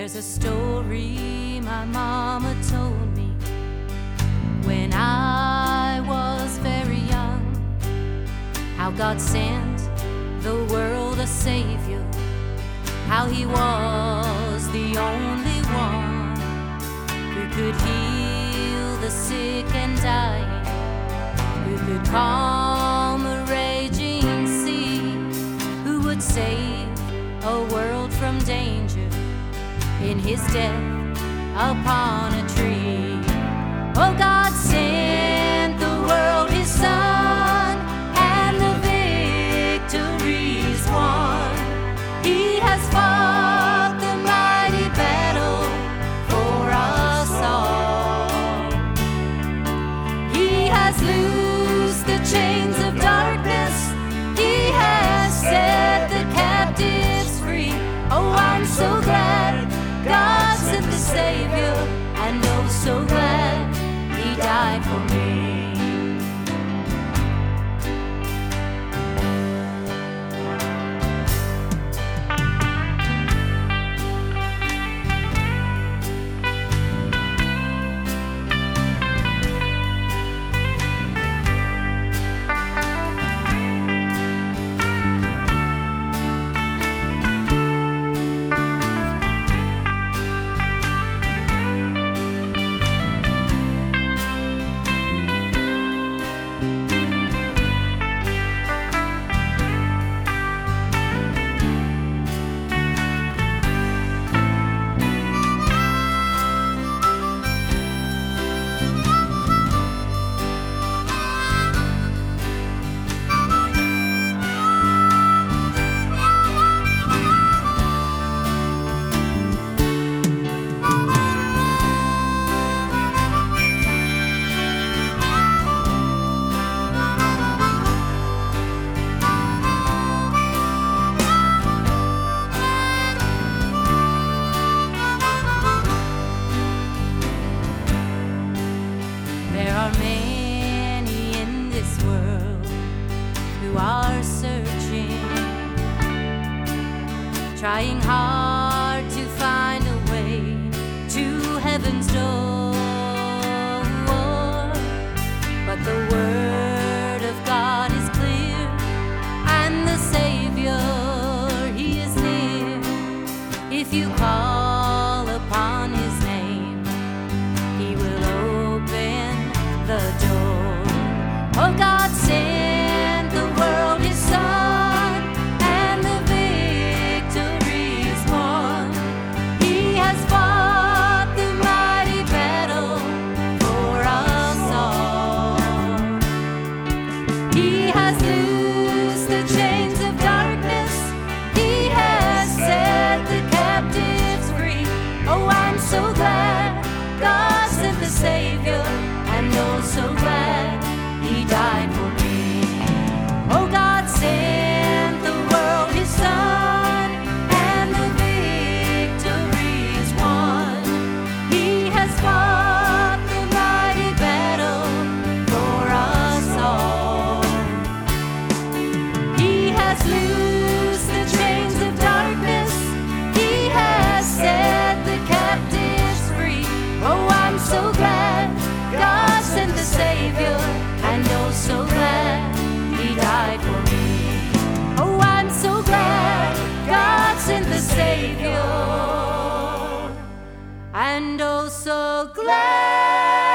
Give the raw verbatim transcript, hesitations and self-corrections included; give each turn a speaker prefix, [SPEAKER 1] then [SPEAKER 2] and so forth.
[SPEAKER 1] There's a story my mama told me when I was very young, how God sent the world a Savior, how He was the only one who could heal the sick and dying, who could calm a raging sea, who would save a world from danger in His death upon a tree. Oh, God sent the world His Son, and the victory's won. He has fought the mighty battle for us all. He has loosed the chains of darkness. He has set the captives free. Oh, I'm so glad God sent the Savior, and oh, so glad He died for me. There are many in this world who are searching, trying hard to find a way to heaven's door. But the word of God is clear, and the Savior, He is near. If you call upon His name, He will open the door. Oh, God sent the world His Son, and the victory's won. He has fought the mighty battle for us all. He has loosed the chains of darkness. He has set the captives free. Oh, I'm so glad God sent the Savior, and oh, so glad He died for me. Oh, God sent the world His Son, and the victory's won. He has fought the mighty battle for us all. He has loosed the chains of darkness. He has set the captives free. Oh, I'm so glad God sent the Savior, and oh, so glad He died for me. Oh, I'm so glad God sent the Savior, and oh, so glad